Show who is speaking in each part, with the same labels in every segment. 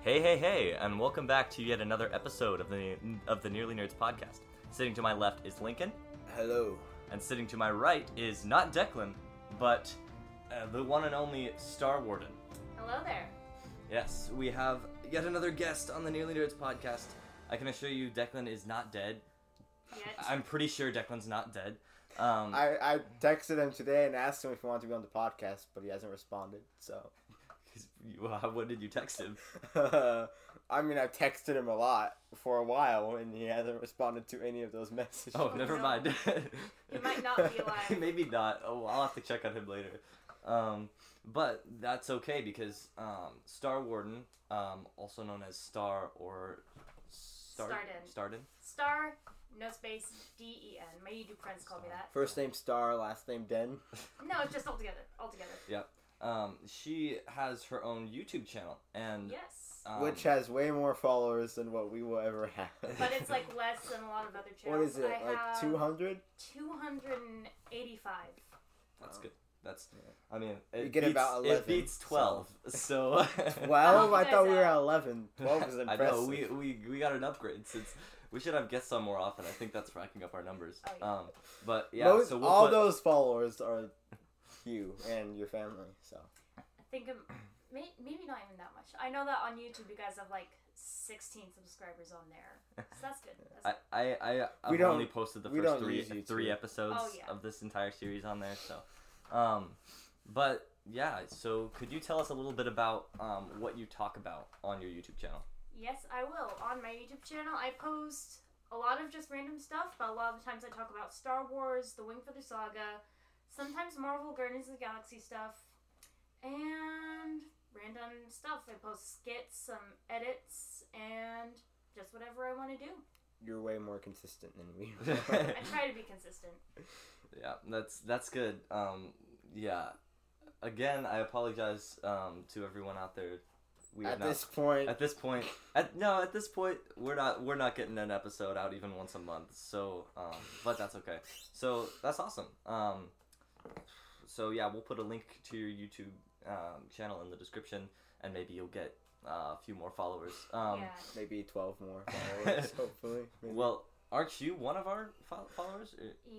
Speaker 1: Hey, and welcome back to yet another episode of the Nearly Nerds podcast. Sitting to my left is Lincoln.
Speaker 2: Hello.
Speaker 1: And sitting to my right is not Declan, but the one and only Star Warden.
Speaker 3: Hello there.
Speaker 1: Yes, we have yet another guest on the Nearly Nerds podcast. I can assure you Declan is not dead.
Speaker 3: Yet.
Speaker 1: I'm pretty sure Declan's not dead.
Speaker 2: I texted him today and asked him if he wanted to be on the podcast, but he hasn't responded, so...
Speaker 1: What did you text him?
Speaker 2: I mean, I've texted him a lot for a while, and he hasn't responded to any of those messages.
Speaker 1: Oh, never mind.
Speaker 3: He might not be alive.
Speaker 1: Maybe not. Oh, I'll have to check on him later. But that's okay because Star Warden, also known as Star or Starden.
Speaker 3: Star, no space, D-E-N. My YouTube friends call me that.
Speaker 2: First name Star, last name Den.
Speaker 3: No, it's just all together.
Speaker 1: Yep. She has her own YouTube channel, and
Speaker 3: yes,
Speaker 2: which has way more followers than what we will ever have.
Speaker 3: but it's like less than a lot of other channels.
Speaker 2: What is it, like 200?
Speaker 3: 285.
Speaker 1: That's good. That's, I mean,
Speaker 2: you get about 11.
Speaker 1: It beats 12, so...
Speaker 2: 12? I thought we were at 11. 12 is impressive.
Speaker 1: I know, we got an upgrade since... We should have guests on more often. I think that's racking up our numbers.
Speaker 3: Oh, yeah.
Speaker 1: But yeah, so we'll
Speaker 2: those followers are you and your family, so...
Speaker 3: I think maybe not even that much. I know that on YouTube you guys have like 16 subscribers on there, so that's good.
Speaker 1: I've only posted the first three episodes of this entire series on there, so... But yeah, so could you tell us a little bit about what you talk about on your YouTube channel?
Speaker 3: Yes, I will. On my YouTube channel, I post a lot of just random stuff, but a lot of the times I talk about Star Wars, the Wingfeather Saga, sometimes Marvel Guardians of the Galaxy stuff, and random stuff. I post skits, some edits, and just whatever I want to do.
Speaker 2: You're way more consistent than we
Speaker 3: I try to be consistent.
Speaker 1: Yeah, that's good. Yeah. Again, I apologize to everyone out there.
Speaker 2: At this point,
Speaker 1: we're not getting an episode out even once a month. So, but that's okay. So that's awesome. So yeah, we'll put a link to your YouTube channel in the description, and maybe you'll get a few more followers.
Speaker 2: Maybe 12 more followers, hopefully. Maybe.
Speaker 1: Well, aren't you one of our followers?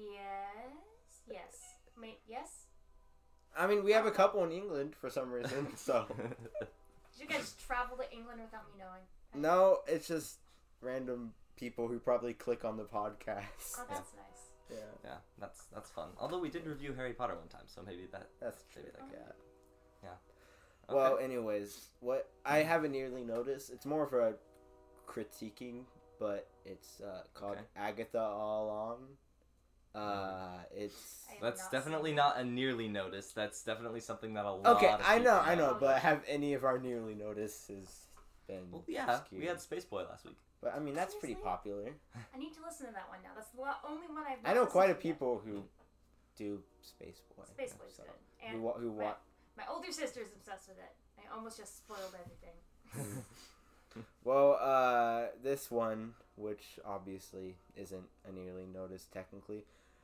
Speaker 3: Yes. Yes.
Speaker 2: I mean, we have a couple in England for some reason, so...
Speaker 3: Did you guys travel to England without me knowing?
Speaker 2: No, it's just random people who probably click on the podcast.
Speaker 3: Oh, that's nice.
Speaker 1: Yeah, that's fun. Although we did review Harry Potter one time, so maybe
Speaker 2: that's true.
Speaker 1: Yeah. Okay.
Speaker 2: Well, anyways, what I haven't nearly noticed, it's more of a critiquing, but it's called Agatha All Along.
Speaker 1: That's definitely not a nearly notice. That's definitely something that a lot
Speaker 2: of
Speaker 1: people
Speaker 2: I know, but have any of our nearly notices been
Speaker 1: we had Space Boy last week.
Speaker 2: But I mean, that's pretty popular.
Speaker 3: I need to listen to that one now. That's the only one I've
Speaker 2: I know quite a people who do Space Boy.
Speaker 3: Space Boy's good. And my older sister's obsessed with it. I almost just spoiled everything.
Speaker 2: Well, this one, which obviously isn't a nearly notice technically.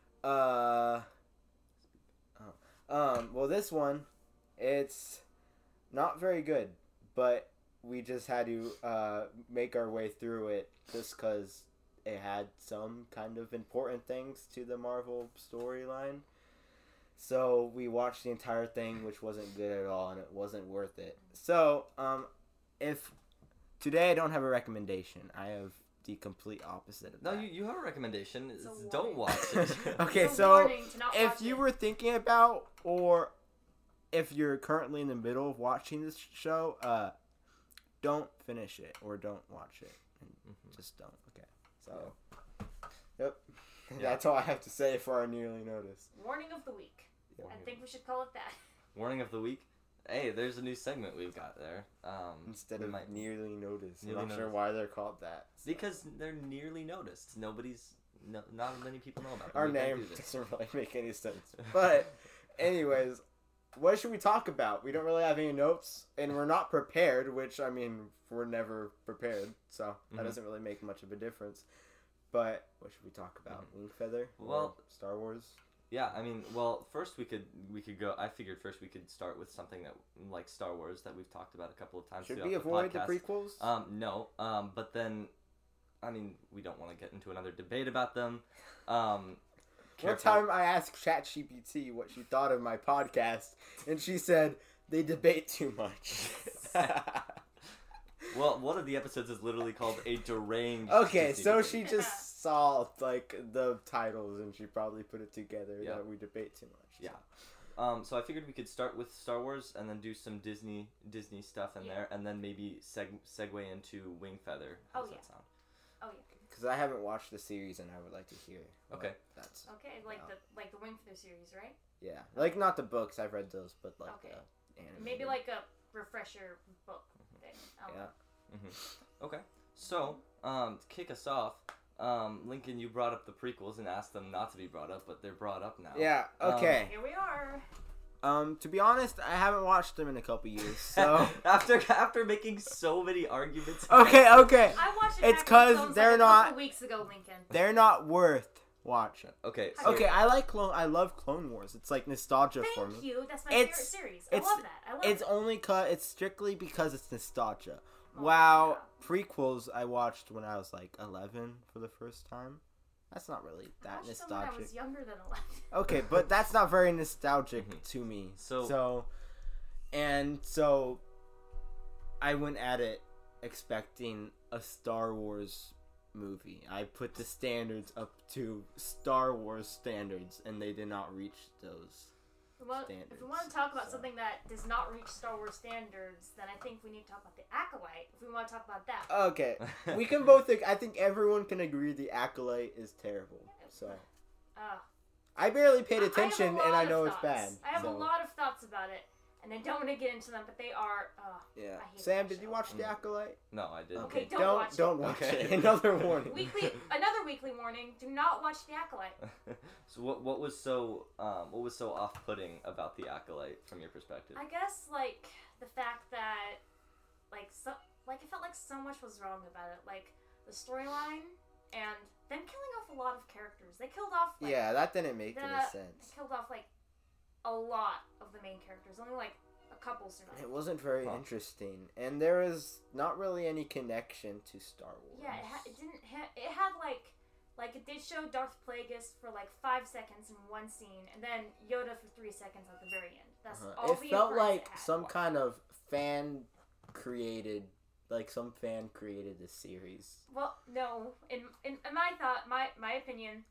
Speaker 2: Well, this one, it's not very good, but we just had to make our way through it just because it had some kind of important things to the Marvel storyline. So we watched the entire thing, which wasn't good at all, and it wasn't worth it. So, if today I don't have a recommendation, I have the complete opposite of that.
Speaker 1: No, you have a recommendation. Don't watch it.
Speaker 2: Okay, so if you were thinking about, or if you're currently in the middle of watching this show, don't finish it or don't watch it. Just don't. Okay. So, yep. That's all I have to say for our nearly notice.
Speaker 3: Warning of the week. I think we should call it that.
Speaker 1: Warning of the week? Hey, there's a new segment we've got there.
Speaker 2: Instead of nearly noticed. I'm not
Speaker 1: noticed.
Speaker 2: sure why they're called that. So.
Speaker 1: Because they're nearly noticed. Not many people know about them.
Speaker 2: Our name doesn't really make any sense. But, anyways, what should we talk about? We don't really have any notes, and we're not prepared, which, I mean, we're never prepared, so that doesn't really make much of a difference. But, what should we talk about? Wingfeather?
Speaker 1: Well,
Speaker 2: Star Wars?
Speaker 1: Yeah, I mean, well, first we could go. I figured first we could start with something that like Star Wars that we've talked about a couple of times.
Speaker 2: Should we avoid the prequels?
Speaker 1: No. But then, I mean, we don't want to get into another debate about them.
Speaker 2: One time I asked ChatGPT what she thought of my podcast, and she said they debate too much.
Speaker 1: Well, one of the episodes is literally called A Deranged
Speaker 2: Okay,
Speaker 1: Disney
Speaker 2: so
Speaker 1: Debate.
Speaker 2: she just saw, like, the titles, and she probably put it together that we debate too much.
Speaker 1: Yeah. So I figured we could start with Star Wars, and then do some Disney stuff in there, and then maybe segue into Wing Feather. How does that sound?
Speaker 3: Oh, yeah.
Speaker 2: Because I haven't watched the series, and I would like to hear
Speaker 1: Okay.
Speaker 2: That's
Speaker 3: okay, like the Wing Feather series, right?
Speaker 2: Yeah. Like, not the books, I've read those, but, like, the anime.
Speaker 3: Maybe, like, a refresher book thing.
Speaker 2: Yeah.
Speaker 1: Okay, so to kick us off, Lincoln, you brought up the prequels and asked them not to be brought up, but they're brought up now.
Speaker 2: Yeah. Okay.
Speaker 3: Here we are.
Speaker 2: To be honest, I haven't watched them in a couple years. So
Speaker 1: after making so many arguments.
Speaker 2: Okay.
Speaker 3: I watched it.
Speaker 2: It's because they're not.
Speaker 3: A couple weeks ago, Lincoln.
Speaker 2: They're not worth watching.
Speaker 1: Okay.
Speaker 2: So okay. I love Clone Wars. It's like nostalgia for me.
Speaker 3: Thank you. That's my favorite series. I love that.
Speaker 2: It's strictly because it's nostalgia. Wow, prequels I watched when I was like 11 for the first time. That's not really that nostalgic.
Speaker 3: When I was younger than 11.
Speaker 2: Okay, but that's not very nostalgic to me. So I went at it expecting a Star Wars movie. I put the standards up to Star Wars standards, and they did not reach those.
Speaker 3: If we want to talk about something that does not reach Star Wars standards, then I think we need to talk about the Acolyte. If we want to talk about that.
Speaker 2: Okay, we can both. I think everyone can agree the Acolyte is terrible. So, I barely paid attention, and I know it's bad.
Speaker 3: I have a lot of thoughts about it, and I don't want to get into them, but they are.
Speaker 2: Yeah. Sam, did you watch the Acolyte?
Speaker 1: No, I didn't.
Speaker 3: Okay,
Speaker 2: don't watch it. Another warning.
Speaker 3: Another weekly warning. Do not watch the Acolyte.
Speaker 1: So what was so off-putting about the Acolyte from your perspective?
Speaker 3: I guess like the fact that it felt like so much was wrong about it, like the storyline and them killing off a lot of characters. They killed off.
Speaker 2: That didn't make any sense.
Speaker 3: Killed off a lot of the main characters. Only a couple survived.
Speaker 2: It wasn't very interesting, and there is not really any connection to Star Wars.
Speaker 3: Yeah, it didn't. It had it did show Darth Plagueis for 5 seconds in one scene, and then Yoda for 3 seconds at the very end. That's all.
Speaker 2: It felt like some kind of fan created. Like some fan created this series.
Speaker 3: Well, no. In my opinion,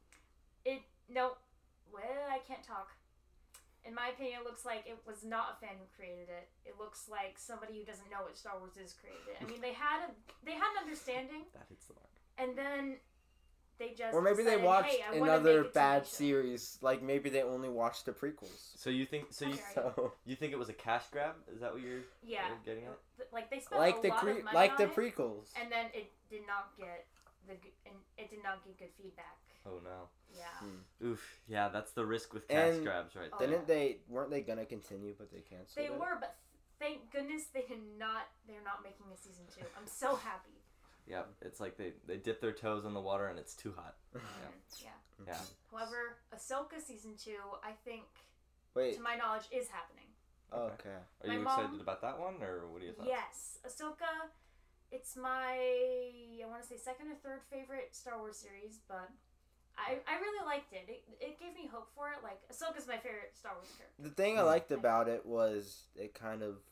Speaker 3: I can't talk. In my opinion, it looks like it was not a fan who created it. It looks like somebody who doesn't know what Star Wars is created it. I mean, they had an understanding.
Speaker 1: That hits the mark.
Speaker 3: And then they just
Speaker 2: or maybe
Speaker 3: decided,
Speaker 2: they watched another bad
Speaker 3: show.
Speaker 2: series. Like maybe they only watched the prequels.
Speaker 1: So you think you think it was a cash grab? Is that what you're getting at?
Speaker 3: They spent a lot of money on
Speaker 2: the
Speaker 3: it,
Speaker 2: prequels,
Speaker 3: and then it did not get good feedback.
Speaker 1: Oh no.
Speaker 3: Yeah.
Speaker 1: Oof. Yeah, that's the risk with cash grabs, right
Speaker 2: there. Weren't they gonna continue, but they canceled
Speaker 3: They were, but thank goodness they did not. They're not making a season 2. I'm so happy.
Speaker 1: Yeah, it's like they dip their toes in the water and it's too hot. Yeah.
Speaker 3: However, Ahsoka season 2, I think,
Speaker 2: to
Speaker 3: my knowledge, is happening.
Speaker 2: Okay.
Speaker 1: Are you excited about that one, or what do you think?
Speaker 3: Yes, Ahsoka. It's my, I want to say, second or third favorite Star Wars series, but I really liked it. It gave me hope for it. Ahsoka's my favorite Star Wars character.
Speaker 2: The thing I liked about it was it kind of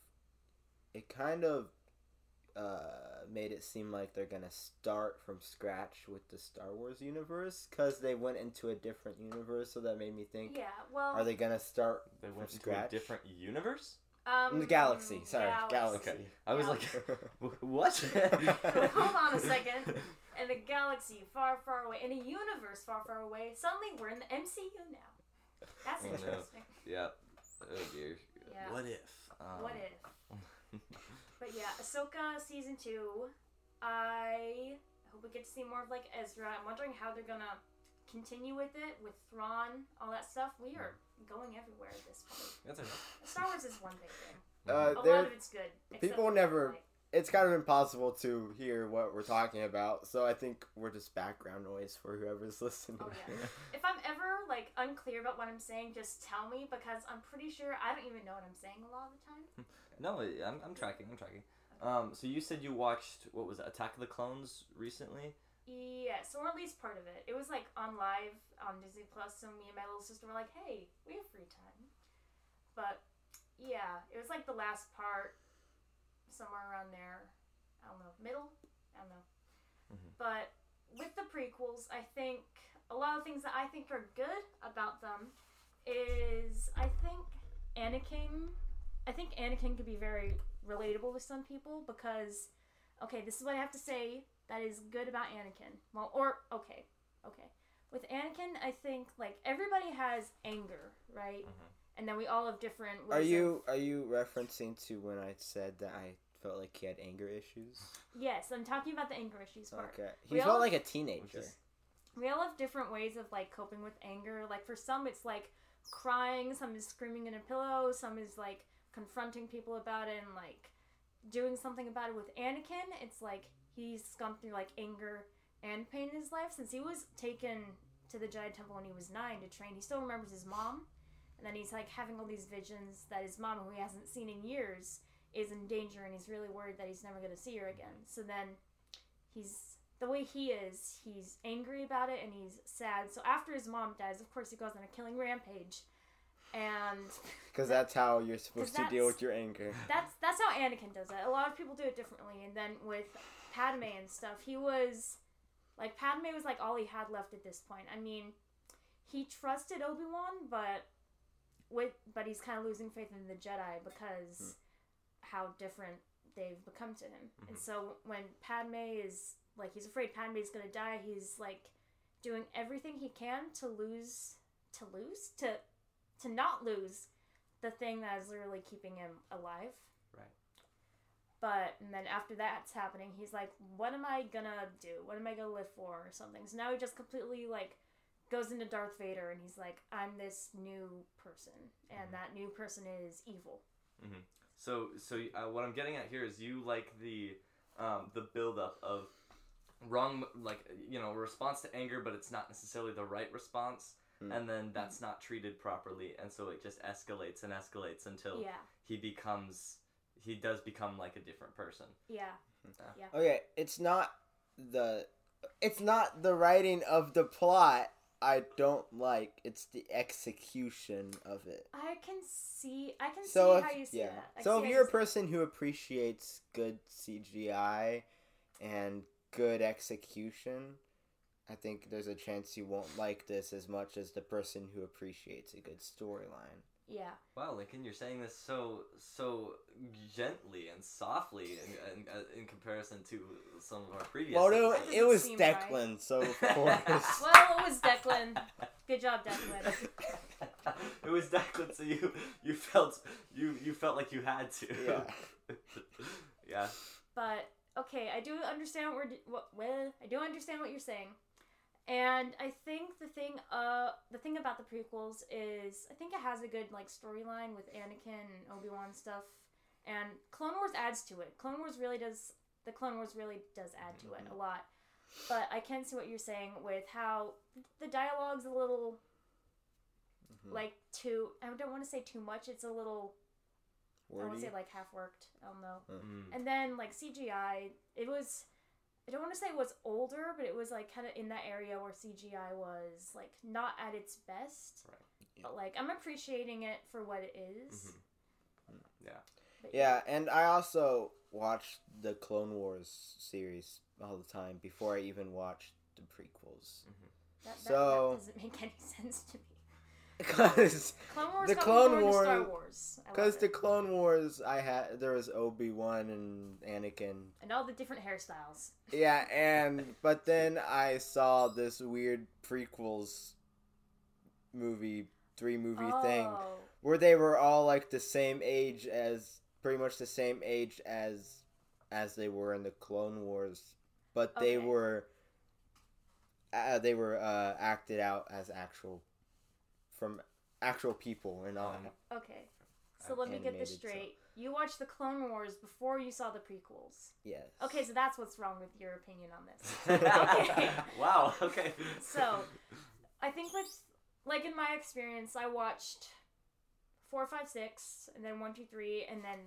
Speaker 2: made it seem like they're gonna start from scratch with the Star Wars universe, because they went into a different universe, so that made me think.
Speaker 3: Yeah, well.
Speaker 2: Are they gonna start
Speaker 1: They went
Speaker 2: from
Speaker 1: into
Speaker 2: scratch?
Speaker 1: a different universe?
Speaker 2: In the galaxy. Sorry, galaxy.
Speaker 1: Okay. I was like, what?
Speaker 3: Hold on a second. In a galaxy far, far away, in a universe far, far away, suddenly we're in the MCU now. That's interesting.
Speaker 1: No. Yeah. Oh dear.
Speaker 3: Yeah.
Speaker 1: What if?
Speaker 3: What if? But yeah, Ahsoka season 2. I hope we get to see more of Ezra. I'm wondering how they're gonna continue with it, with Thrawn, all that stuff. We are going everywhere at this point.
Speaker 1: That's okay.
Speaker 3: Star Wars is one big thing.
Speaker 2: A
Speaker 3: lot of it's good.
Speaker 2: People never it's kind of impossible to hear what we're talking about, so I think we're just background noise for whoever's listening.
Speaker 3: Oh, yeah. If I'm ever, like, unclear about what I'm saying, just tell me, because I'm pretty sure I don't even know what I'm saying a lot of the time.
Speaker 1: No, I'm tracking. Okay. So you said you watched, what was it, Attack of the Clones recently?
Speaker 3: Yes, or at least part of it. It was, like, on live on Disney Plus, so me and my little sister were like, hey, we have free time. But, yeah, it was, like, the last part, somewhere around there. I don't know, middle? I don't know. Mm-hmm. But with the prequels, I think a lot of things that I think are good about them is I think Anakin could be very relatable to some people because, okay, this is what I have to say that is good about Anakin. Well, or, okay. With Anakin, I think, like, everybody has anger, right? Mm-hmm. And then we all have different ways
Speaker 2: Are you referencing to when I said that I felt like he had anger issues?
Speaker 3: Yes, I'm talking about the anger issues part.
Speaker 2: Okay. He felt like a teenager.
Speaker 3: We all have different ways of, like, coping with anger. Like, for some, it's, like, crying. Some is screaming in a pillow. Some is, like, confronting people about it and, like, doing something about it. With Anakin, it's, like, he's gone through, like, anger and pain in his life. Since he was taken to the Jedi Temple when he was 9 to train, he still remembers his mom. And then he's, like, having all these visions that his mom, who he hasn't seen in years, is in danger, and he's really worried that he's never going to see her again. So then, the way he is, he's angry about it, and he's sad. So after his mom dies, of course, he goes on a killing rampage. And...
Speaker 2: Because that's how you're supposed to deal with your anger.
Speaker 3: That's how Anakin does it. A lot of people do it differently. And then with Padme and stuff, he was... Like, Padme was, like, all he had left at this point. I mean, he trusted Obi-Wan, but he's kind of losing faith in the Jedi because how different they've become to him. Mm-hmm. And so when Padme is, like, he's afraid Padme's gonna die, he's, like, doing everything he can to not lose the thing that is literally keeping him alive.
Speaker 1: Right.
Speaker 3: But, and then after that's happening, he's like, what am I gonna do? What am I gonna live for? Or something. So now he just completely, like, goes into Darth Vader, and he's like, I'm this new person, and that new person is evil.
Speaker 1: Mm-hmm. So what I'm getting at here is you like the build-up of wrong, like, you know, response to anger, but it's not necessarily the right response, and then that's not treated properly, and so it just escalates and escalates until he does become, like, a different person.
Speaker 3: Yeah.
Speaker 2: Okay, it's not the writing of the plot I don't like. It's the execution of it.
Speaker 3: I can see how you see that.
Speaker 2: So if you're a person who appreciates good CGI and good execution, I think there's a chance you won't like this as much as the person who appreciates a good storyline.
Speaker 3: Yeah.
Speaker 1: Wow, Lincoln, you're saying this so gently and softly in comparison to some of our previous.
Speaker 2: Well, no, it was Declan, right? So of course.
Speaker 3: Well, it was Declan. Good job, Declan.
Speaker 1: It was Declan, so you felt like you had to.
Speaker 2: Yeah.
Speaker 1: Yeah.
Speaker 3: But okay, I do understand I do understand what you're saying. And I think the thing about the prequels is I think it has a good, like, storyline with Anakin and Obi-Wan stuff, and Clone Wars adds to it. Clone Wars really does add to it a lot. But I can see what you're saying with how the dialogue's a little like I don't want to say too much. It's a little wordy. I want to say, like, half worked. I don't know. And then, like, CGI, it was. I don't want to say it was older, but it was, like, kind of in that area where CGI was, like, not at its best.
Speaker 1: Right.
Speaker 3: Yeah. But, like, I'm appreciating it for what it is.
Speaker 1: Mm-hmm. Yeah.
Speaker 2: Yeah, and I also watched the Clone Wars series all the time before I even watched the prequels.
Speaker 3: Mm-hmm. That doesn't make any sense to me.
Speaker 2: Because
Speaker 3: the Clone Wars, Star Wars.
Speaker 2: Because the Clone Wars, there was Obi-Wan and Anakin,
Speaker 3: and all the different hairstyles.
Speaker 2: Yeah, but then I saw this weird prequels movie, 3-movie thing, where they were all, like, pretty much the same age as they were in the Clone Wars, but they were acted out as actual people and all.
Speaker 3: Okay, so let me get this straight. you watched the Clone Wars before you saw the prequels.
Speaker 2: Yes.
Speaker 3: Okay, so that's what's wrong with your opinion on this.
Speaker 1: Okay. Wow. Okay.
Speaker 3: So, I think like in my experience, I watched 4, 5, 6, and then 1, 2, 3, and then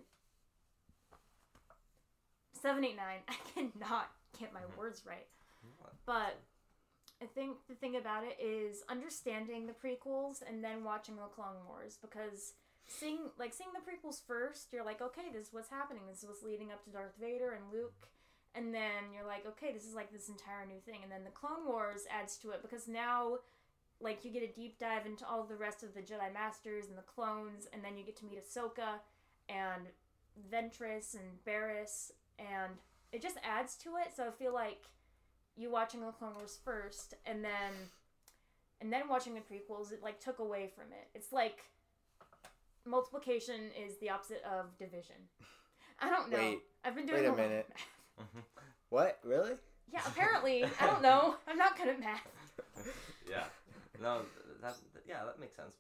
Speaker 3: 7, 8, 9. I cannot get my words right. But I think the thing about it is understanding the prequels and then watching the Clone Wars, because seeing the prequels first, you're like, okay, this is what's happening. This is what's leading up to Darth Vader and Luke. And then you're like, okay, this is like this entire new thing. And then the Clone Wars adds to it, because now, like, you get a deep dive into all the rest of the Jedi Masters and the clones, and then you get to meet Ahsoka and Ventress and Barriss, and it just adds to it. So I feel like you watching the Clone Wars first, and then watching the prequels, it, like, took away from it. It's like multiplication is the opposite of division. I don't know.
Speaker 2: Wait.
Speaker 3: I've been doing
Speaker 2: Wait a
Speaker 3: lot of
Speaker 2: minute.
Speaker 3: math.
Speaker 2: What? Really?
Speaker 3: Yeah, apparently. I don't know. I'm not good at math.
Speaker 1: Yeah. No, that makes sense.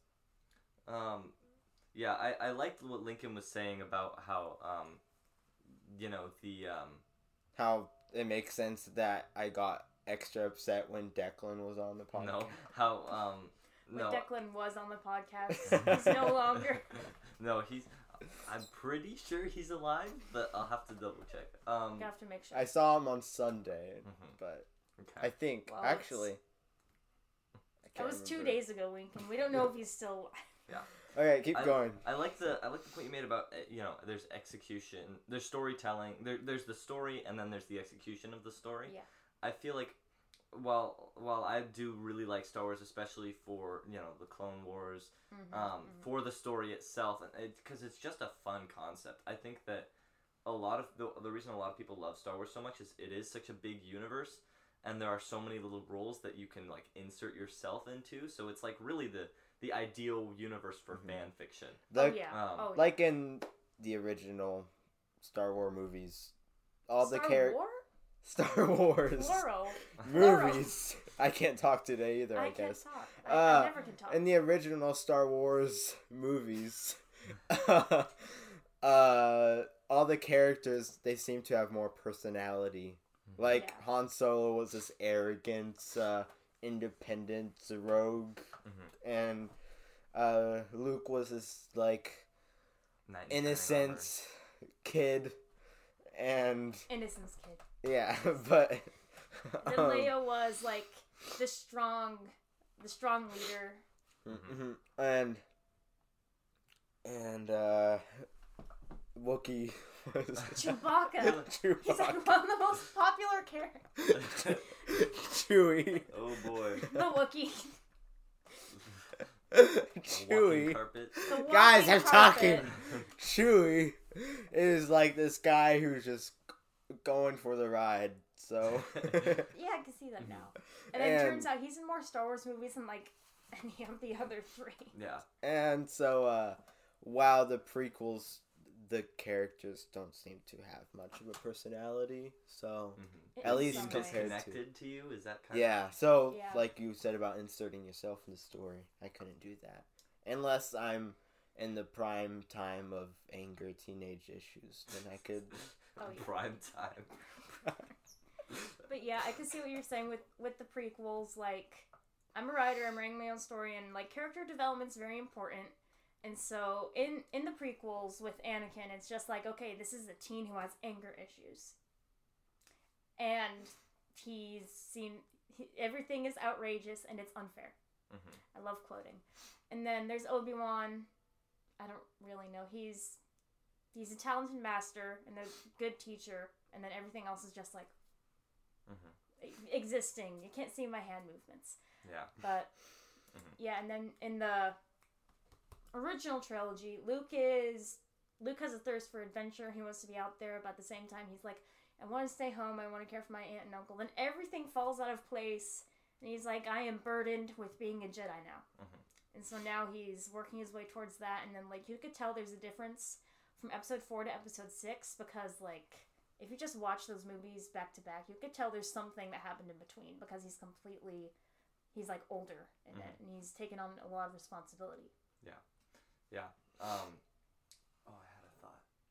Speaker 1: Yeah, I liked what Lincoln was saying about how,
Speaker 2: How it makes sense that I got extra upset when Declan was on the podcast.
Speaker 1: No, how,
Speaker 3: When
Speaker 1: no.
Speaker 3: Declan was on the podcast, he's no longer.
Speaker 1: No, I'm pretty sure he's alive, but I'll have to double check.
Speaker 3: You have to make sure.
Speaker 2: I saw him on Sunday, but
Speaker 1: Okay.
Speaker 2: I think,
Speaker 3: Well,
Speaker 2: actually... I
Speaker 3: That
Speaker 2: can't
Speaker 3: was 2
Speaker 2: remember.
Speaker 3: days ago, Lincoln. We don't know if he's still alive.
Speaker 2: Okay, keep going.
Speaker 1: I like the point you made about there's execution, there's storytelling, there's the story, and then there's the execution of the story.
Speaker 3: Yeah.
Speaker 1: I feel like while I do really like Star Wars, especially for the Clone Wars, for the story itself, and because it's just a fun concept. I think that a lot of the reason a lot of people love Star Wars so much is it is such a big universe, and there are so many little roles that you can, like, insert yourself into. So it's like really the ideal universe for fan fiction.
Speaker 3: Oh, yeah.
Speaker 2: Like in the original Star Wars movies, all the
Speaker 3: War?
Speaker 2: Star Wars
Speaker 3: Plural.
Speaker 2: movies. I can't talk today either, I
Speaker 3: can't
Speaker 2: guess.
Speaker 3: talk. I never can talk.
Speaker 2: In the original Star Wars movies, all the characters, they seem to have more personality. Like,
Speaker 3: Yeah.
Speaker 2: Han Solo was this arrogant, independent rogue, and Luke was this, like, innocent kid, and...
Speaker 3: Innocence Kid.
Speaker 2: Yeah, but...
Speaker 3: Then Leia was, like, the strong leader.
Speaker 2: And Wookiee was...
Speaker 3: Chewbacca. He's like
Speaker 2: Chewbacca.
Speaker 3: one of the most popular characters.
Speaker 2: Chewie.
Speaker 1: Oh boy.
Speaker 3: The Wookiee.
Speaker 1: Walking
Speaker 2: Chewie.
Speaker 1: carpet.
Speaker 3: The walking
Speaker 2: Guys, I'm
Speaker 3: carpet.
Speaker 2: talking. Chewie is like this guy who's just going for the ride. So
Speaker 3: Yeah, I can see that now. And then it
Speaker 2: And-
Speaker 3: turns out he's in more Star Wars movies than, like, any of the other three.
Speaker 1: Yeah.
Speaker 2: and so while the prequels, the characters don't seem to have much of a personality. So
Speaker 3: In
Speaker 2: At least
Speaker 3: some
Speaker 1: Just
Speaker 2: compared
Speaker 3: ways.
Speaker 2: to-
Speaker 1: connected to you? Is that kind
Speaker 2: yeah, so
Speaker 3: Yeah.
Speaker 2: like you said about inserting yourself in the story, I couldn't do that unless I'm in the prime time of anger, teenage issues. Then I could.
Speaker 3: Oh, yeah.
Speaker 1: prime time?
Speaker 3: But yeah, I can see what you're saying with the prequels. Like, I'm a writer, I'm writing my own story, and, like, character development's very important. And so in the prequels with Anakin, it's just like, okay, this is a teen who has anger issues, and everything is outrageous and it's unfair. I love quoting. And then there's Obi-Wan. I don't really know. He's a talented master and a good teacher, and then everything else is just like existing. You can't see my hand movements.
Speaker 1: Yeah.
Speaker 3: But yeah, and then in the original trilogy, Luke has a thirst for adventure. He wants to be out there, but at the same time he's like, I want to stay home, I want to care for my aunt and uncle. Then everything falls out of place, and he's like, I am burdened with being a Jedi now. And so now he's working his way towards that, and then, like, you could tell there's a difference from episode 4 to episode 6, because, like, if you just watch those movies back to back, you could tell there's something that happened in between, because he's like older in it, and he's taken on a lot of responsibility.
Speaker 1: Yeah. I had a thought.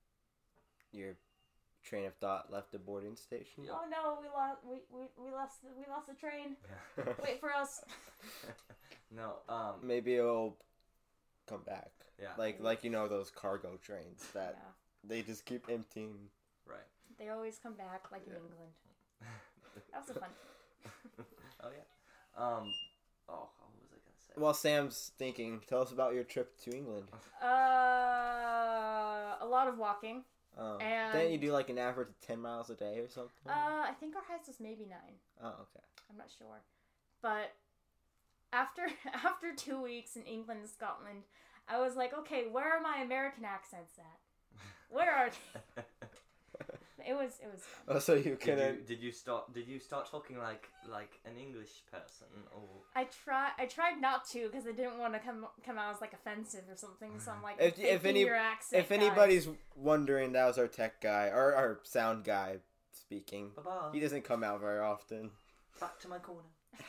Speaker 2: your train of thought left the boarding station.
Speaker 3: Oh no, we lost the train.
Speaker 1: Yeah.
Speaker 3: Wait for us.
Speaker 1: No.
Speaker 2: Maybe it'll come back.
Speaker 1: Yeah.
Speaker 2: Like those cargo trains that
Speaker 3: Yeah.
Speaker 2: they just keep emptying.
Speaker 1: Right.
Speaker 3: They always come back, like in England. That was a fun.
Speaker 1: Oh yeah. Oh, what was I gonna say?
Speaker 2: While Sam's thinking, tell us about your trip to England.
Speaker 3: A lot of walking. And
Speaker 2: Didn't you do like an average of 10 miles a day or something?
Speaker 3: I think our highest was maybe 9.
Speaker 2: Oh, okay.
Speaker 3: I'm not sure. But after 2 weeks in England and Scotland, I was like, okay, where are my American accents at? Where are they? It was fun.
Speaker 2: Oh, so you couldn't.
Speaker 1: Did you start talking like an English person, or
Speaker 3: I tried not to because I didn't want to come out as like offensive or something. So I'm like,
Speaker 2: If anybody's wondering, that was our tech guy, or our sound guy speaking.
Speaker 1: Bye-bye.
Speaker 2: He doesn't come out very often.
Speaker 1: Back to my corner.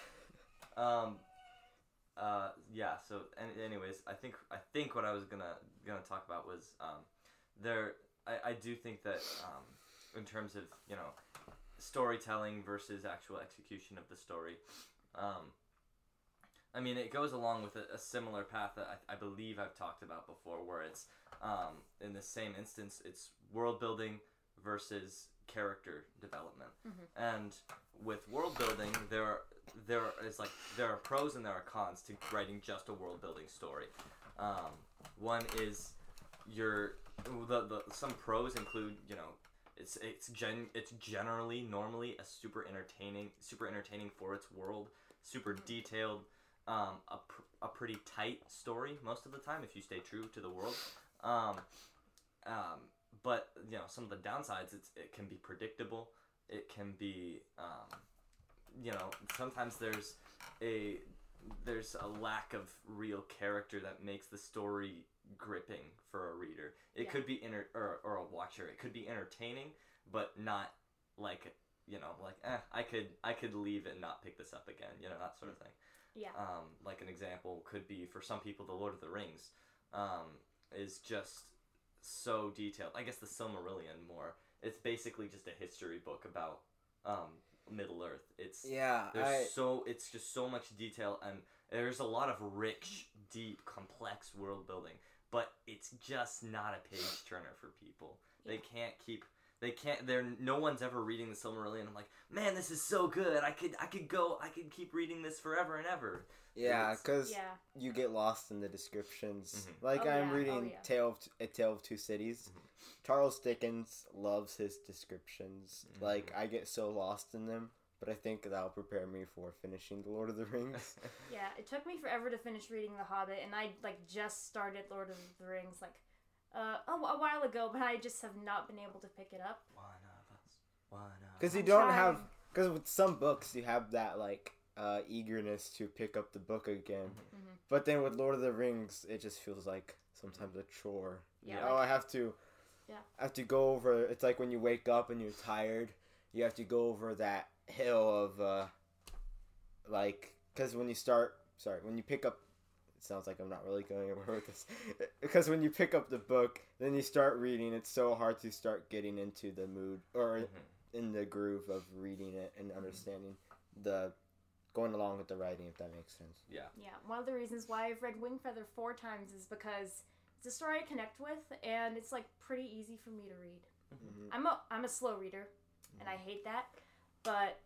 Speaker 1: Yeah. So, anyways, I think what I was gonna talk about was I do think that in terms of storytelling versus actual execution of the story, I mean, it goes along with a similar path that I believe I've talked about before, where it's in the same instance, it's world building versus character development.
Speaker 3: Mm-hmm.
Speaker 1: And with world building, there are pros and there are cons to writing just a world building story. One is some pros include, it's generally normally a super entertaining for its world, super detailed, a pretty tight story most of the time if you stay true to the world. But some of the downsides, it can be predictable. It can be sometimes there's a lack of real character that makes the story gripping for a reader. It could be or a watcher. It could be entertaining, but not like I could leave and not pick this up again. That sort of thing.
Speaker 3: Yeah.
Speaker 1: Like an example could be, for some people, The Lord of the Rings is just so detailed. I guess the Silmarillion more. It's basically just a history book about Middle Earth. It's just so much detail, and there's a lot of rich, deep, complex world building, but it's just not a page turner for people.
Speaker 3: Yeah.
Speaker 1: No one's ever reading the Silmarillion. I'm like, man, this is so good. I could keep reading this forever and ever.
Speaker 2: Yeah, because you get lost in the descriptions.
Speaker 1: Mm-hmm.
Speaker 2: Like I'm reading A Tale of Two Cities.
Speaker 1: Mm-hmm.
Speaker 2: Charles Dickens loves his descriptions.
Speaker 1: Mm-hmm.
Speaker 2: Like I get so lost in them, but I think that'll prepare me for finishing The Lord of the Rings.
Speaker 3: Yeah, it took me forever to finish reading The Hobbit, and I just started Lord of the Rings a while ago, but I just have not been able to pick it up.
Speaker 1: Why not?
Speaker 2: Because you don't have. Because with some books you have that eagerness to pick up the book again,
Speaker 3: Mm-hmm.
Speaker 2: but then with Lord of the Rings, it just feels like sometimes a chore.
Speaker 3: Yeah.
Speaker 2: I have to.
Speaker 3: Yeah.
Speaker 2: I have to go over. It's like when you wake up and you're tired, you have to go over that hill of because when you pick up. It sounds like I'm not really going anywhere with this. Because when you pick up the book, then you start reading, it's so hard to start getting into the mood or in the groove of reading it and understanding going along with the writing, if that makes sense.
Speaker 1: Yeah.
Speaker 3: Yeah, one of the reasons why I've read Wingfeather 4 times is because it's a story I connect with, and it's pretty easy for me to read.
Speaker 2: Mm-hmm.
Speaker 3: I'm a slow reader, and I hate that, but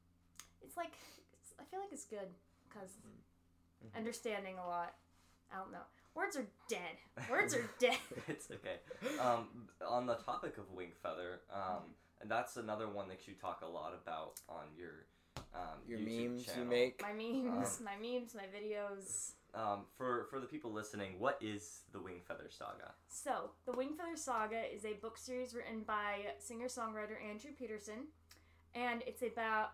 Speaker 3: I feel like it's good because understanding a lot. I don't know. Words are dead. Words are dead.
Speaker 1: It's okay. On the topic of Wingfeather, and that's another one that you talk a lot about on your YouTube
Speaker 2: memes
Speaker 1: channel.
Speaker 2: you make.
Speaker 3: My memes, my videos.
Speaker 1: For the people listening, what is the Wingfeather Saga?
Speaker 3: So, the Wingfeather Saga is a book series written by singer-songwriter Andrew Peterson, and it's about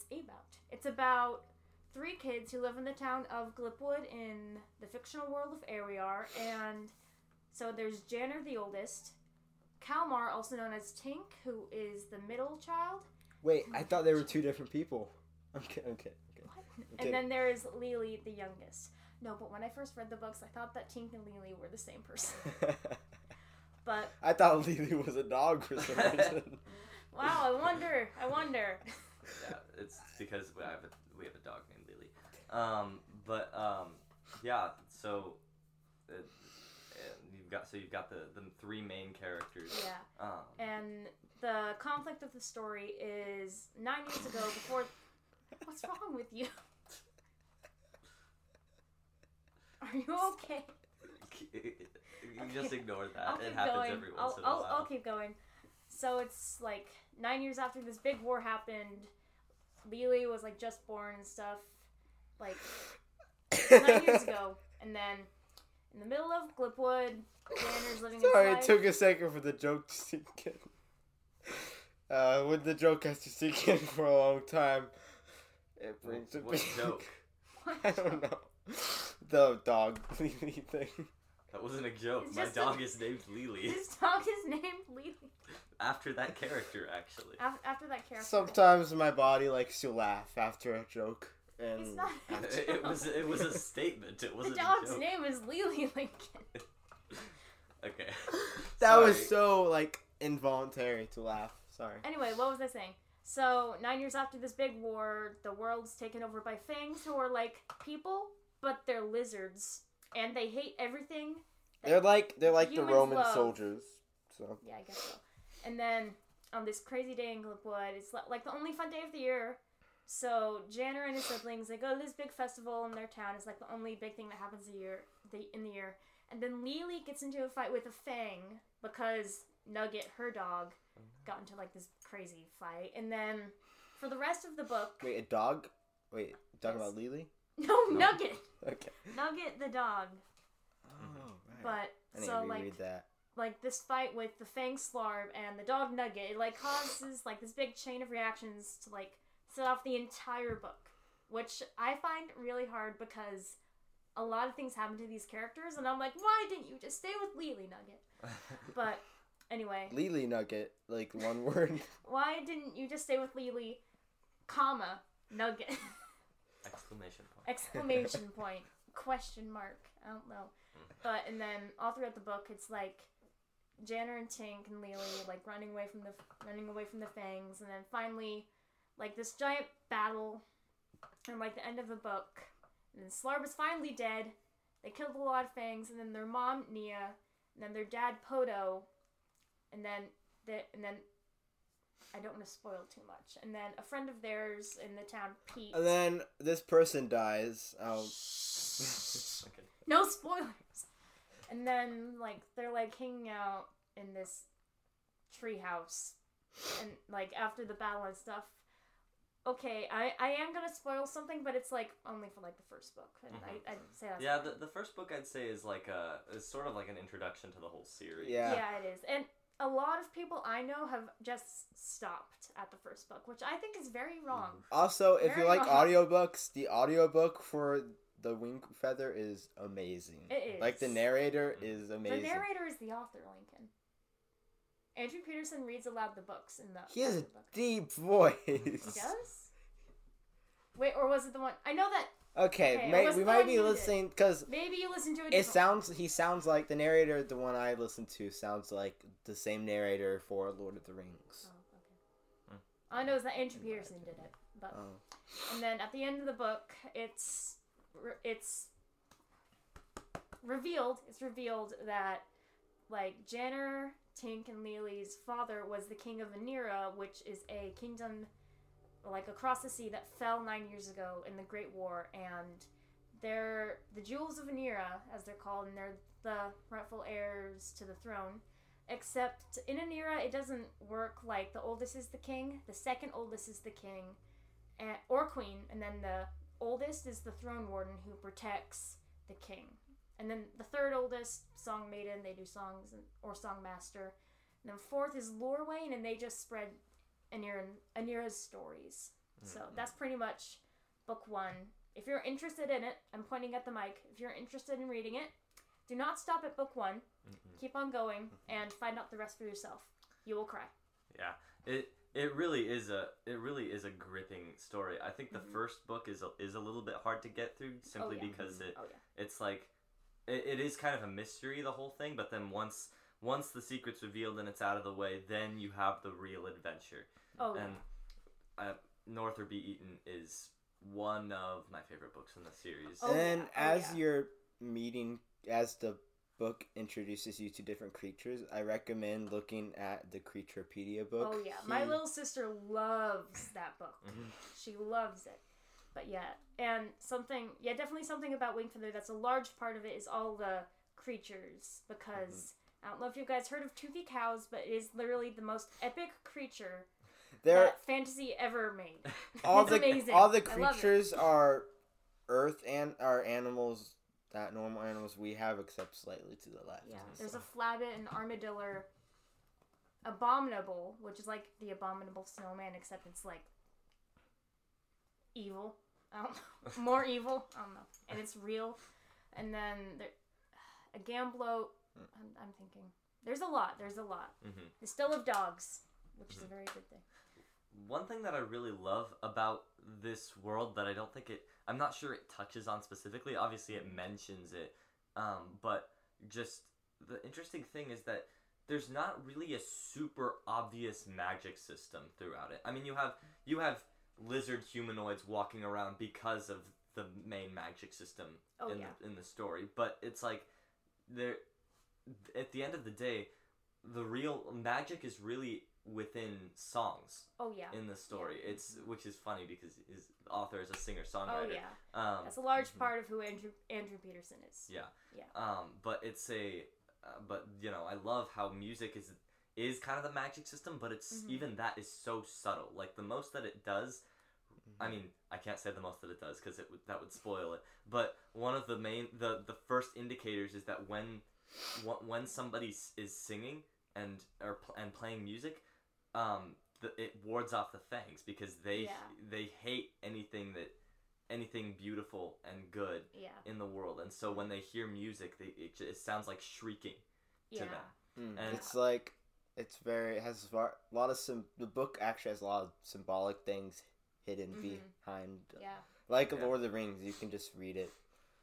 Speaker 3: 3 kids who live in the town of Glipwood in the fictional world of Ariar, and so there's Janner, the oldest, Kalmar, also known as Tink, who is the middle child.
Speaker 2: Wait, I thought they were 2 different people. I'm kidding.
Speaker 3: What? And then there's Lily, the youngest. No, but when I first read the books, I thought that Tink and Lily were the same person. But
Speaker 2: I thought Lily was a dog for some reason.
Speaker 3: wow, I wonder.
Speaker 1: Yeah, it's because we have a dog named Lily. Yeah. So you've got the three main characters.
Speaker 3: Yeah. And the conflict of the story is 9 years ago before. What's wrong with you? Are you okay?
Speaker 1: You just ignore that.
Speaker 3: I'll
Speaker 1: It
Speaker 3: keep
Speaker 1: happens
Speaker 3: going.
Speaker 1: every once in a while.
Speaker 3: I'll keep going. So it's like 9 years after this big war happened. Lily was like just born and stuff. Like 9 years ago. And then in the middle of Glipwood, Janner's living his
Speaker 2: Sorry,
Speaker 3: life.
Speaker 2: it took a second for the joke to sink in. When the joke has to sink in for a long time, it brings a
Speaker 1: What
Speaker 2: big...
Speaker 1: joke?
Speaker 2: I don't know. The dog Lily thing.
Speaker 1: That wasn't a joke.
Speaker 3: It's
Speaker 1: My
Speaker 3: just
Speaker 1: dog is named Lily.
Speaker 3: His dog is named Lily.
Speaker 1: After that character, actually.
Speaker 3: After that character.
Speaker 2: Sometimes my body likes to laugh after a joke. And
Speaker 3: It's not.
Speaker 1: It was a statement. It
Speaker 3: The
Speaker 1: wasn't
Speaker 3: dog's
Speaker 1: a joke.
Speaker 3: name is Lily Lincoln.
Speaker 1: Okay.
Speaker 2: that was
Speaker 1: Sorry.
Speaker 2: so, like, involuntary to laugh. Sorry.
Speaker 3: Anyway, what was I saying? So 9 years after this big war, the world's taken over by Fangs, who are like people, but they're lizards, and they hate everything.
Speaker 2: They're like the
Speaker 3: humans
Speaker 2: Roman
Speaker 3: love.
Speaker 2: soldiers. So
Speaker 3: Yeah, I guess so. And then on this crazy day in Glipwood, it's like the only fun day of the year. So Janner and his siblings, they go to this big festival in their town. It's like the only big thing that happens in the year. And then Lily gets into a fight with a Fang because Nugget, her dog, got into like this crazy fight. And then for the rest of the book,
Speaker 2: wait, a dog? Wait, talking
Speaker 3: Yes.
Speaker 2: about Lily?
Speaker 3: no, Nugget,
Speaker 2: Okay.
Speaker 3: Nugget the dog.
Speaker 2: Oh, right.
Speaker 3: But
Speaker 2: I need
Speaker 3: so
Speaker 2: to
Speaker 3: like
Speaker 2: reread that.
Speaker 3: this fight with the Fang Slarb and the dog Nugget, it like causes like this big chain of reactions to like set off the entire book, which I find really hard because a lot of things happen to these characters, and I'm like, why didn't you just stay with Lily Nugget? But anyway,
Speaker 2: Lily Nugget, like one word.
Speaker 3: why didn't you just stay with Lily, comma Nugget?
Speaker 1: Exclamation point.
Speaker 3: Exclamation point, question mark, I don't know. But and then all throughout the book, it's like Janner and Tink and Lily like running away from the Fangs, and then finally like this giant battle, and like the end of the book, and then Slarb is finally dead. They killed a lot of Fangs, and then their mom Nia, and then their dad Podo, and then I don't want to spoil too much. And then a friend of theirs in the town, Pete.
Speaker 2: And then this person dies.
Speaker 1: Okay.
Speaker 3: No spoilers. And then like they're like hanging out in this treehouse, and like after the battle and stuff. Okay, I am gonna spoil something, but it's like only for like the first book, and I'd say that's
Speaker 1: Yeah,
Speaker 3: fine.
Speaker 1: the first book I'd say is is sort of like an introduction to the whole series.
Speaker 2: Yeah.
Speaker 3: Yeah, it is, and a lot of people I know have just stopped at the first book, which I think is very wrong.
Speaker 2: Also, if
Speaker 3: Very
Speaker 2: you like
Speaker 3: wrong.
Speaker 2: audiobooks, the audiobook for The Wing Feather is amazing.
Speaker 3: It is.
Speaker 2: Like, the narrator is amazing.
Speaker 3: The narrator is the author, Lincoln. Andrew Peterson reads aloud the books in the.
Speaker 2: He has a
Speaker 3: book.
Speaker 2: deep voice.
Speaker 3: He does? Wait, or was it the one? I know that.
Speaker 2: Okay,
Speaker 3: Okay, it
Speaker 2: we
Speaker 3: was the
Speaker 2: might
Speaker 3: one
Speaker 2: be
Speaker 3: you did.
Speaker 2: listening, because
Speaker 3: Maybe you listened to it.
Speaker 2: he sounds like, the narrator, the one I listened to, sounds like the same narrator for Lord of the Rings.
Speaker 3: Oh, okay. All I know is that Andrew Peterson did it, but
Speaker 2: Oh.
Speaker 3: and then at the end of the book, it's revealed. It's revealed that like Janner, Tink, and Lily's father was the king of Vanera, which is a kingdom like across the sea that fell 9 years ago in the Great War, and they're the Jewels of Vanera, as they're called, and they're the rightful heirs to the throne. Except in Anira, it doesn't work like the oldest is the king, the second oldest is the king, or queen, and then the oldest is the throne warden who protects the king. And then the third oldest, Song Maiden, they do songs, or Song Master. And then fourth is Lorwayne, and they just spread Anira's stories. So that's pretty much book one. If you're interested in it, I'm pointing at the mic. If you're interested in reading it, do not stop at book one. Keep on going and find out the rest for yourself. You will cry.
Speaker 1: Yeah. It really is a gripping story. I think the first book is a little bit hard to get through simply because it's like it is kind of a mystery, the whole thing, but then once once the secret's revealed and it's out of the way, then you have the real adventure.
Speaker 3: Oh,
Speaker 1: And North or Be Eaten is one of my favorite books in the series.
Speaker 3: Oh,
Speaker 2: And
Speaker 3: yeah. Oh,
Speaker 2: as
Speaker 3: yeah.
Speaker 2: you're meeting, as the book introduces you to different creatures, I recommend looking at the Creaturepedia book.
Speaker 3: Oh, yeah. My little sister loves that book.
Speaker 1: Mhm.
Speaker 3: She loves it. But yeah, and definitely something about Wingfeather that's a large part of it is all the creatures, because I don't know if you guys heard of Toothy Cows, but it is literally the most epic creature that fantasy ever made. It's amazing.
Speaker 2: All the
Speaker 3: I love it.
Speaker 2: creatures are earth and are animals that normal animals we have, except slightly to the left.
Speaker 3: Yeah, there's a flabbit, an armadillo, Abominable, which is like the Abominable Snowman, except it's like evil. I don't know. More evil. I don't know. And it's real. And then a Gamblo. I'm thinking. There's a lot.
Speaker 1: Mhm.
Speaker 3: The Still of Dogs, which is a very good thing.
Speaker 1: One thing that I really love about this world that I'm not sure it touches on specifically. Obviously, it mentions it, but just the interesting thing is that there's not really a super obvious magic system throughout it. I mean, you have lizard humanoids walking around because of the main magic system in the story, but it's like there. At the end of the day, the real magic is really within songs.
Speaker 3: Oh yeah.
Speaker 1: In the story, which is funny because his author is a singer-songwriter.
Speaker 3: Oh yeah. That's a large part of who Andrew Peterson is.
Speaker 1: Yeah.
Speaker 3: Yeah.
Speaker 1: But it's but you know, I love how music is kind of the magic system, but it's even that is so subtle. Like the most that it does. I mean, I can't say the most that it does because that would spoil it. But one of the the first indicators is that when somebody is singing and playing music, it wards off the fangs because they hate anything beautiful and good in the world, and so when they hear music, it sounds like shrieking to them. And
Speaker 2: it's like it has a lot of the book actually has a lot of symbolic things hidden behind. Like Lord of the Rings, you can just read it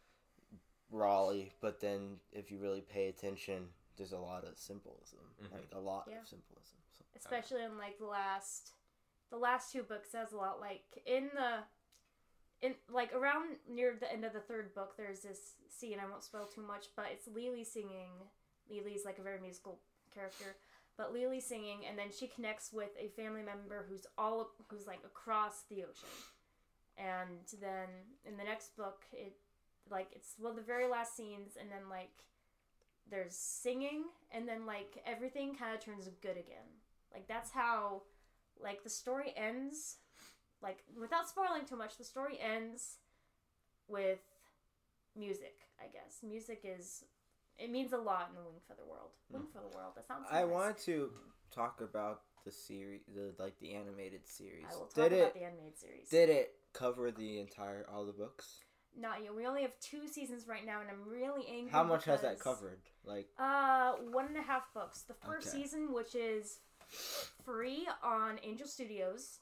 Speaker 2: rawly, but then if you really pay attention, there's a lot of symbolism, like a lot of symbolism. So.
Speaker 3: Especially in like the last two books, has a lot. Like in like around near the end of the third book, there's this scene. I won't spoil too much, but it's Lily singing. Lily's like a very musical character, but Lily singing, and then she connects with a family member who's like across the ocean, and then in the next book, it's one of the very last scenes, and then like there's singing, and then like everything kind of turns good again. Like that's how like the story ends. Like without spoiling too much, the story ends with music. I guess music means a lot in the Wingfeather world. Wingfeather world. That sounds.
Speaker 2: I wanted to talk about the series, the animated series.
Speaker 3: I will talk about the animated series.
Speaker 2: Did it cover all the books?
Speaker 3: Not yet. We only have 2 seasons right now, and I'm really angry.
Speaker 2: How much has that covered? Like
Speaker 3: 1.5 books. The first season, which is free on Angel Studios,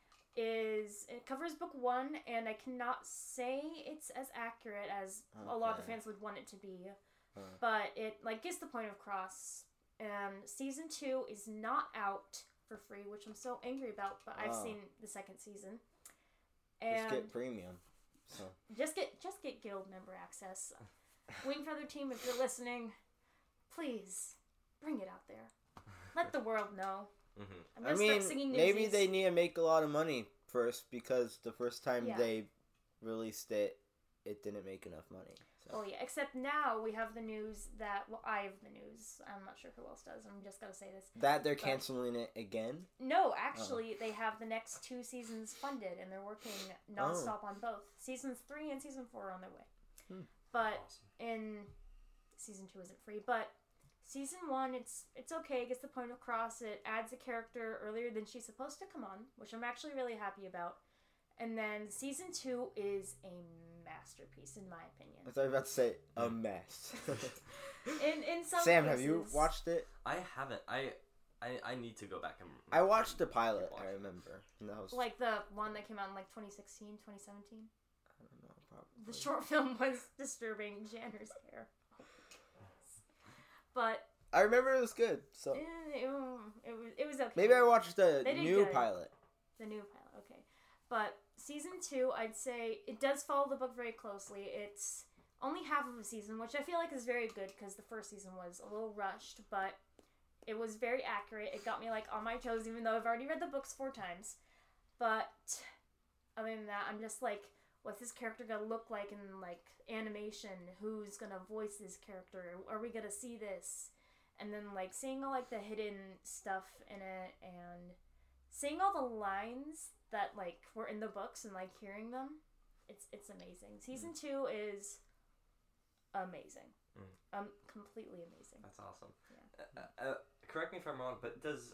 Speaker 3: it covers book 1, and I cannot say it's as accurate as a lot of the fans would want it to be, but it like gets the point across. And season 2 is not out for free, which I'm so angry about. But I've seen the second season. And
Speaker 2: just get premium. So
Speaker 3: just get guild member access. Wingfeather team, if you're listening, please bring it out there. Let the world know. I'm gonna start singing
Speaker 2: maybe
Speaker 3: Newsies.
Speaker 2: they need to make a lot of money first, because the first time they released it, it didn't make enough money. So.
Speaker 3: Oh yeah, except now we have the news that I have the news. I'm not sure who else does. I'm just gonna say this.
Speaker 2: That they're canceling it again?
Speaker 3: No, actually, they have the next 2 seasons funded, and they're working nonstop on both. Seasons 3 and season 4 are on their way. But in season 2 isn't free, but season 1, it's okay. It gets the point across. It adds a character earlier than she's supposed to come on, which I'm actually really happy about. And then season 2 is a masterpiece, in my opinion.
Speaker 2: I thought you were about to say a mess.
Speaker 3: in some
Speaker 2: Sam,
Speaker 3: cases,
Speaker 2: have you watched it?
Speaker 1: I haven't. I need to go back and.
Speaker 2: I watched the pilot. I remember. And that was
Speaker 3: like the one that came out in like 2016, 2017.
Speaker 2: I don't know. Probably.
Speaker 3: The short film was disturbing. Janner's hair. But
Speaker 2: I remember it was good. So
Speaker 3: It was okay.
Speaker 2: maybe I watched the
Speaker 3: They did
Speaker 2: new
Speaker 3: good.
Speaker 2: pilot.
Speaker 3: The new pilot, okay. But season 2, I'd say it does follow the book very closely. It's only half of a season, which I feel like is very good because the first season was a little rushed, but it was very accurate. It got me like on my toes, even though I've already read the books 4 times. But other than that, I'm just like, what's this character gonna look like in like animation? Who's gonna voice this character? Are we gonna see this? And then like seeing all like the hidden stuff in it and seeing all the lines that like were in the books and like hearing them, it's amazing. Season 2 is amazing. Completely amazing.
Speaker 1: That's awesome.
Speaker 3: Yeah.
Speaker 1: Correct me if I'm wrong, but does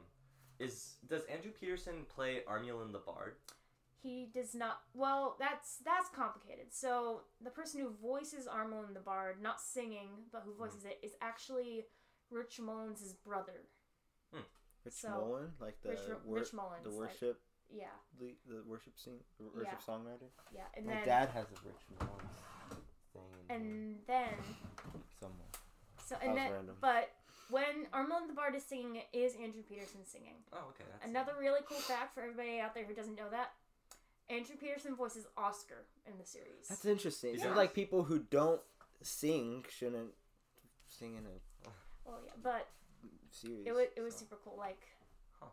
Speaker 1: Andrew Peterson play Armulin the Bard?
Speaker 3: He does not. Well, that's complicated. So the person who voices Armelin the Bard, not singing, but who voices it, is actually Rich Mullins' brother.
Speaker 2: Rich
Speaker 3: So,
Speaker 2: Mullen, like the
Speaker 3: Rich Mullins,
Speaker 2: the
Speaker 3: like-
Speaker 2: worship,
Speaker 3: Yeah,
Speaker 2: the worship songwriter.
Speaker 3: yeah, and
Speaker 2: My
Speaker 3: then
Speaker 2: dad has a Rich Mullins thing.
Speaker 3: and then
Speaker 2: somewhere.
Speaker 3: so
Speaker 2: That
Speaker 3: and
Speaker 2: was
Speaker 3: then
Speaker 2: random.
Speaker 3: but when Armelin the Bard is singing, it is Andrew Peterson singing.
Speaker 1: Oh, okay. That's
Speaker 3: Another really cool fact for everybody out there who doesn't know that: Andrew Peterson voices Oscar in the series.
Speaker 2: That's interesting. It
Speaker 1: Yeah.
Speaker 2: seems like people who don't sing shouldn't sing in a
Speaker 3: Well, yeah, but
Speaker 2: series.
Speaker 3: it was
Speaker 2: so.
Speaker 3: super cool. Like,
Speaker 1: Huh.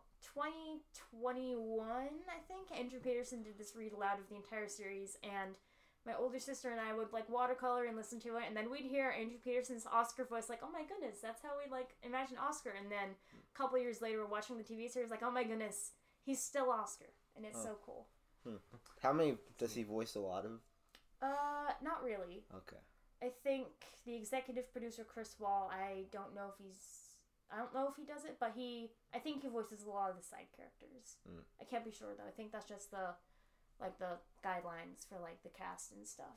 Speaker 3: 2021, I think, Andrew Peterson did this read aloud of the entire series, and my older sister and I would, like, watercolor and listen to it, and then we'd hear Andrew Peterson's Oscar voice, like, oh my goodness, that's how we, like, imagine Oscar, and then a couple years later, we're watching the TV series, like, oh my goodness, he's still Oscar, and it's so cool.
Speaker 2: How many does he voice? A lot of.
Speaker 3: Not really.
Speaker 2: Okay.
Speaker 3: I think the executive producer, Chris Wall, I don't know if he does it, but I think he voices a lot of the side characters. I can't be sure though. I think that's just the guidelines for like the cast and stuff.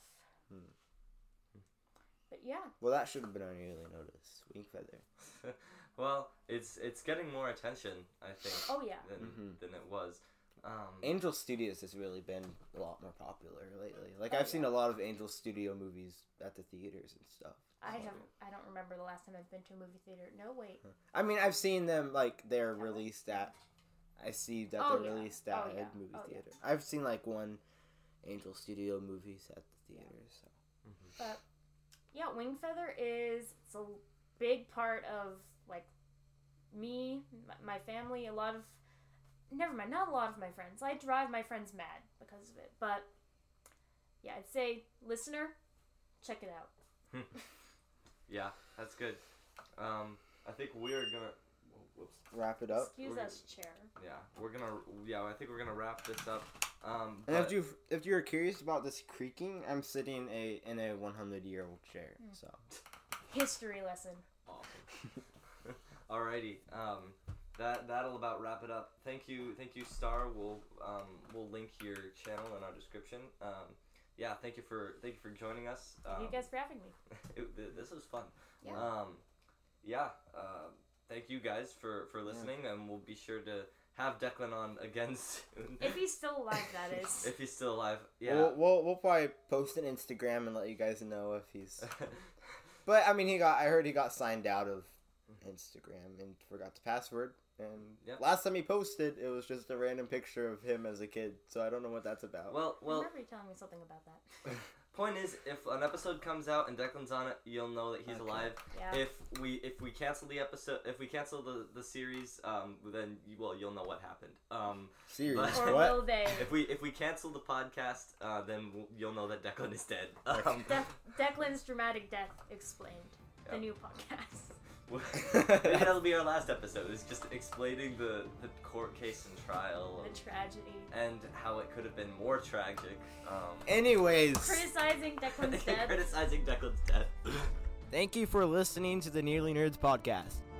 Speaker 3: But yeah.
Speaker 2: Well, that should have been on yearly notice. Wing Feather.
Speaker 1: Well, it's getting more attention, I think.
Speaker 3: Oh yeah.
Speaker 1: Than it was.
Speaker 2: Angel Studios has really been a lot more popular lately. Like
Speaker 3: Oh,
Speaker 2: I've seen
Speaker 3: yeah.
Speaker 2: a lot of Angel Studio movies at the theaters and stuff.
Speaker 3: I don't remember the last time I've been to a movie theater. No, wait.
Speaker 2: I mean, I've seen them like they're released at. I see that
Speaker 3: Oh,
Speaker 2: they're
Speaker 3: yeah.
Speaker 2: released at
Speaker 3: Oh, yeah.
Speaker 2: a movie
Speaker 3: Oh, yeah.
Speaker 2: theater. I've seen like one Angel Studio movies at the theaters. So.
Speaker 3: But yeah, Wing Feather it's a big part of like me, my family, not a lot of my friends. I drive my friends mad because of it. But yeah, I'd say listener, check it out.
Speaker 1: Yeah, that's good. I think we're gonna. Whoops.
Speaker 2: Wrap it up.
Speaker 3: Excuse us, chair.
Speaker 1: Yeah, I think we're gonna wrap this up.
Speaker 2: And
Speaker 1: But,
Speaker 2: if you're curious about this creaking, I'm sitting in a 100-year-old chair. So.
Speaker 3: History lesson.
Speaker 1: awesome. Alrighty. That'll about wrap it up. Thank you, Star. We'll link your channel in our description. Yeah, thank you for joining us.
Speaker 3: Thank you guys for having me.
Speaker 1: This was fun.
Speaker 3: Yeah.
Speaker 1: Thank you guys for listening, and we'll be sure to have Declan on again soon.
Speaker 3: If he's still alive, that is.
Speaker 1: If he's still alive, yeah.
Speaker 2: We'll probably post an Instagram and let you guys know if he's. But I mean, I heard he got signed out of Instagram and forgot the password. And
Speaker 1: Yep.
Speaker 2: last time he posted, it was just a random picture of him as a kid. So I don't know what that's about.
Speaker 1: Well.
Speaker 3: I remember you telling me something about that.
Speaker 1: Point is, if an episode comes out and Declan's on it, you'll know that he's
Speaker 2: Okay.
Speaker 1: alive.
Speaker 3: Yeah.
Speaker 1: If we cancel the episode, if we cancel the series, then you'll know what happened.
Speaker 2: Serious?
Speaker 1: but-
Speaker 3: Or
Speaker 2: What?
Speaker 3: will they?
Speaker 1: If we cancel the podcast, then you'll know that Declan is dead.
Speaker 3: Declan's dramatic death explained. The
Speaker 1: Yep.
Speaker 3: new podcast.
Speaker 1: Maybe that'll be our last episode. Is just explaining the court case and trial
Speaker 3: The tragedy.
Speaker 1: and how it could have been more tragic.
Speaker 2: Anyways,
Speaker 3: Criticizing Declan's death.
Speaker 1: Criticizing Declan's death.
Speaker 2: thank you for listening to the Nearly Nerds podcast.